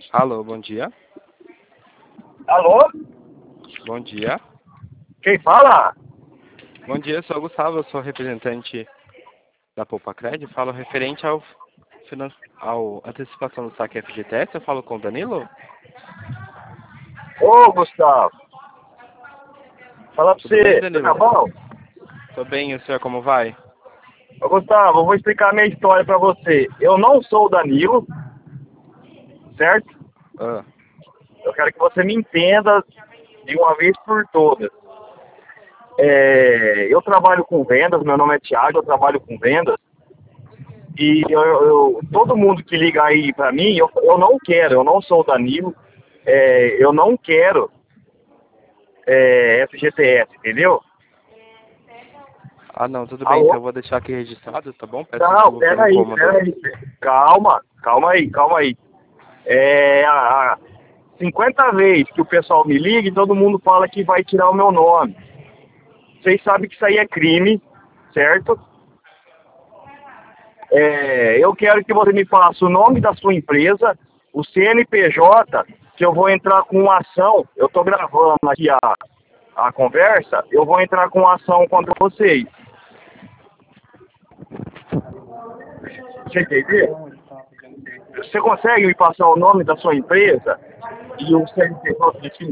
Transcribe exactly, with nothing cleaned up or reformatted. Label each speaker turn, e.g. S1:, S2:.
S1: Alô, bom dia.
S2: Alô?
S1: Bom dia.
S2: Quem fala?
S1: Bom dia, eu sou o Gustavo, eu sou representante da Poupacred. Falo referente ao, finan... ao antecipação do saque F G T S. Eu falo com o Danilo.
S2: Ô, Gustavo. Fala pra
S1: Tudo bem,
S2: você, você tá
S1: Danilo?
S2: bom?
S1: Tô bem, e o senhor como vai?
S2: Ô, Gustavo, eu vou explicar minha história pra você. Eu não sou o Danilo, certo?
S1: Ah,
S2: Eu quero que você me entenda de uma vez por todas. É, eu trabalho com vendas, meu nome é Thiago, eu trabalho com vendas. E eu, eu- todo mundo que liga aí pra mim, eu, eu não quero, eu não sou o Danilo, é, eu não quero é, F G T S, entendeu?
S1: ah não, tudo bem, então
S2: Alô?
S1: eu vou deixar aqui registrado, tá bom? Peço
S2: Não,
S1: desculpa pelo
S2: pera aí,
S1: incômodo.
S2: pera aí. Calma, calma aí, calma aí. É, a, a cinquenta vezes que o pessoal me liga e todo mundo fala que vai tirar o meu nome. Vocês sabem que isso aí é crime, certo? É, eu quero que você me faça o nome da sua empresa, o C N P J, que eu vou entrar com uma ação. Eu estou gravando aqui a, a conversa, eu vou entrar com uma ação contra vocês. Você entendeu? Você consegue me passar o nome da sua empresa e o C N P J de